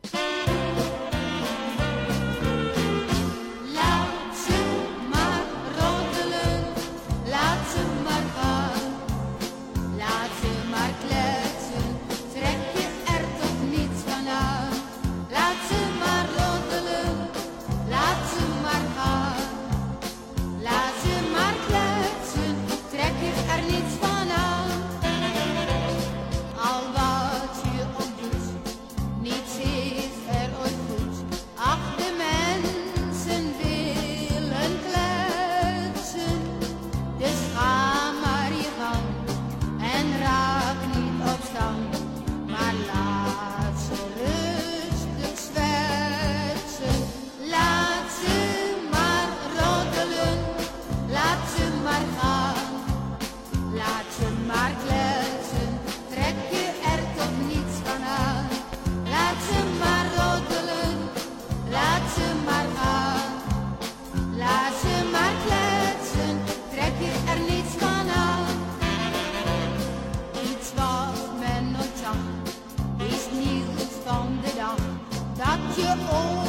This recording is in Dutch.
Laat ze maar roddelen, laat ze maar gaan. Laat ze maar kletsen, trek je er toch niets van aan. Laat ze maar roddelen, laat ze maar gaan. Laat ze maar kletsen, trek je er niets van aan. Al wat je ook doet, niets is er ooit goed. Ach, de mensen willen kletsen, dus ga maar je gang en raak niet op stand. Maar laat ze rustig zwetsen, laat ze maar roddelen, laat ze maar gaan. Laat ze maar kletsen, trek je er toch niets van aan. Laat ze maar roddelen, laat ze maar gaan. Laat ze maar kletsen, trek je er niets van aan. Iets wat men nooit zag, is nieuws van de dag, dat je